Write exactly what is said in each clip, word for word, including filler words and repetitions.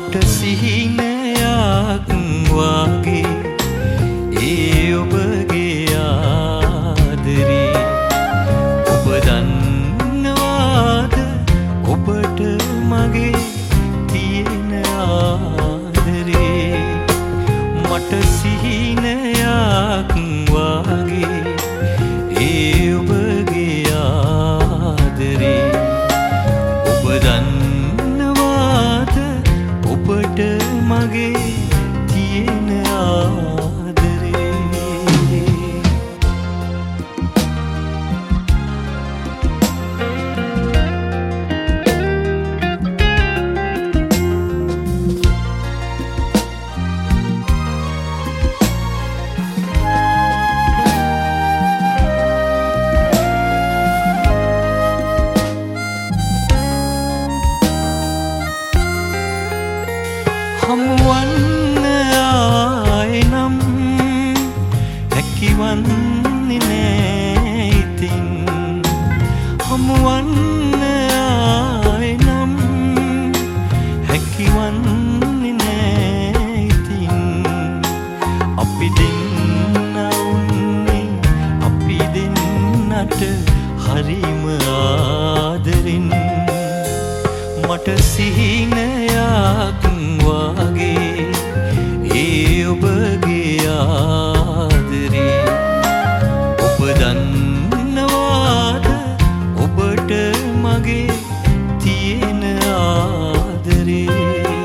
මට සිහිනයක් වගේ ඒ ඔබගේ ආදරේ ඔබ දන්නවාද ඔබට මගේ තියෙන ආදරේ මට සිහිනයක් වගේ ඒ ඔබගේ ආදරේ ඔබ දන්නවාද ඔබට මගේ තියෙන ආදරේ හමුවන්න ආයේ නම් හැකිවන්නේ නෑ ඉතින් හමුවන්න ආයේ නම් හැකිවන්නේ නෑ ඉතින් අපි දෙන්න උන්නේ අපි දෙන්නට හරිම ආදරින් මට සිහිනයක් වගේ ඒ ඔබගේ ආදරේ ඔබ දන්නවාද ඔබට මගේ තියෙන ආදරේ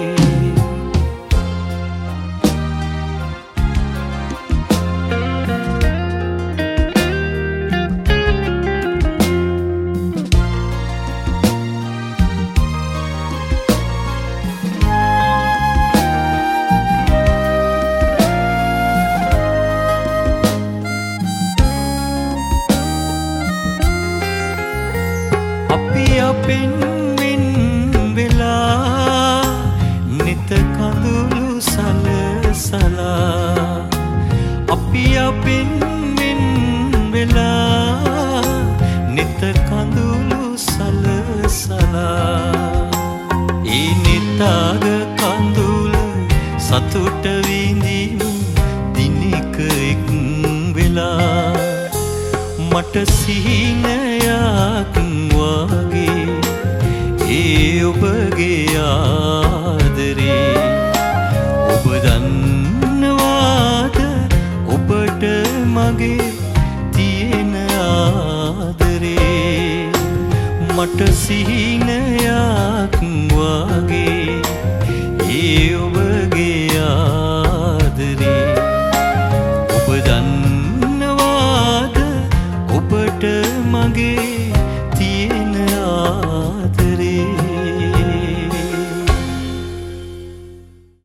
අපෙන් වෙන් වෙලා නිත කඳුළු සලසලා අපි අපෙන් වෙන් වෙලා නිත කඳුළු සලසලා ඒ නිතාග කඳුළ සතුට විඳිමු දිනක එක් වෙලා මට සිහිනයක් වගේ ඒ ඔබගේ ආදරේ ඔබ දන්නවාද ඔබට මගේ තියෙන ආදරේ මට සිහිනයක් වගේ ඒ ඔබගේ ආදරේ ඔබ දන්නවාද ඔබට මගේ